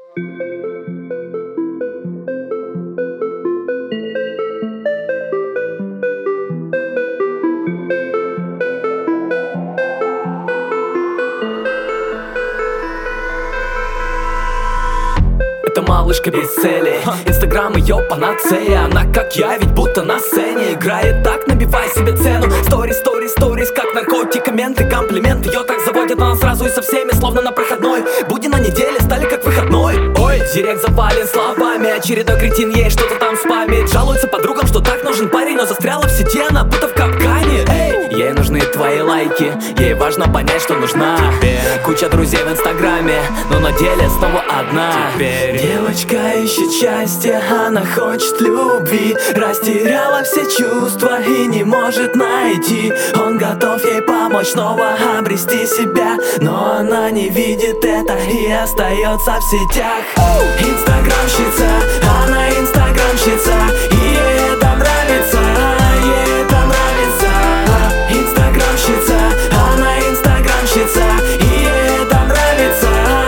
Это малышка без цели, Инстаграм ее панацея. Она как я, ведь будто на сцене играет так, набивай себе цену. Сторис, сторис, сторис, как наркотик, комменты, комплименты. Ее так заводят, она сразу и со всеми, словно на проходной. Будни на неделе стали как выходной. Ой, директ завален словами, очередной кретин ей что-то там спамит. Жалуется подругам, что так нужен парень, но застряла в сети, она будто в капкане. Эй, ей нужны твои лайки, ей важно понять, что нужна тебе. Куча друзей в Инстаграме, но на деле снова одна. Теперь девочка ищет счастье, она хочет любви. Растеряла все чувства и не может найти. Он готов ей помочь снова обрести себя, но она не видит это и остается в сетях. Инстаграмщица, она инстаграмщица, и ей это нравится, ей это нравится. Инстаграмщица, она инстаграмщица, и ей это нравится,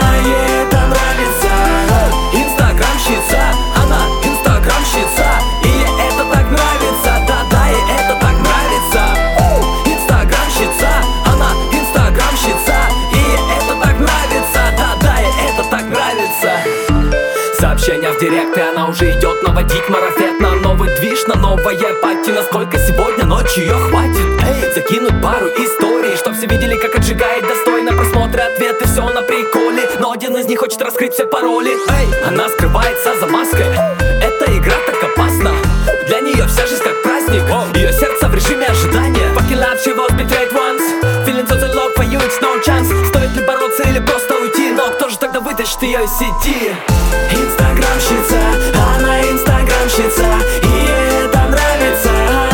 ей это нравится. Инстаграмщица, она инстаграмщица, и ей это так нравится, да-да, ей это так нравится. Инстаграмщица, она инстаграмщица, и ей это так нравится, да-да, ей это так нравится. Сообщения в директ, и она уже идет наводить марафет на новый движ, на новое пати. Насколько сегодня ночью ее хватит? Эй, закинуть пару историй, чтоб все видели, как отжигает достойно. Просмотры, ответы, все на приколе, но один из них хочет раскрыть все пароли. Эй, она скрывается за маской, эта игра так опасна. Для нее вся жизнь как праздник, ее сердце в режиме ожидания. Fucking love, she was betrayed once. Feeling so low for you, it's no chance. Стоит ли бороться или просто уйти? Но кто же тогда вытащит ее из сети? Инстаграмщица, она инстаграмщица, и ей это нравится,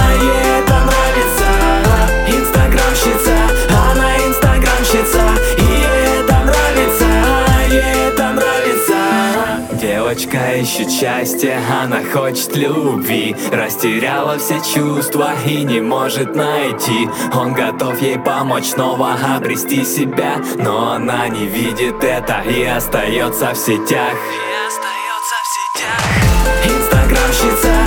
ей это нравится. Инстаграмщица, она инстаграмщица, и ей это нравится, ей это нравится. Девочка ищет счастье, она хочет любви. Растеряла все чувства и не может найти. Он готов ей помочь снова обрести себя, но она не видит это и остается в сетях. Инстаграмщица,